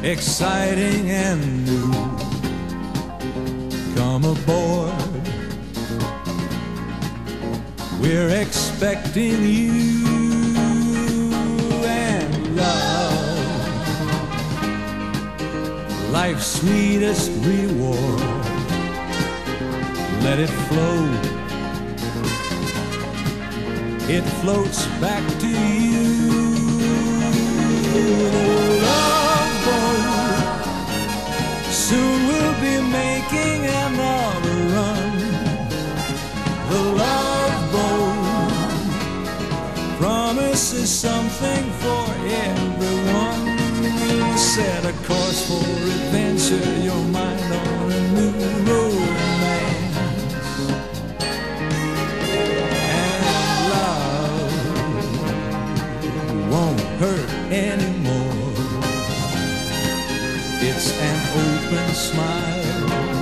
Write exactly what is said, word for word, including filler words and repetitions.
exciting and new. Come aboard, we're expecting you. And love, life's sweetest reward, let it flow, it floats back to you. The love boat, soon we'll be making another run. The love boat promises something for everyone. Set a course for adventure, your mind on a new romance. And love won't hurt anymore. It's an open smile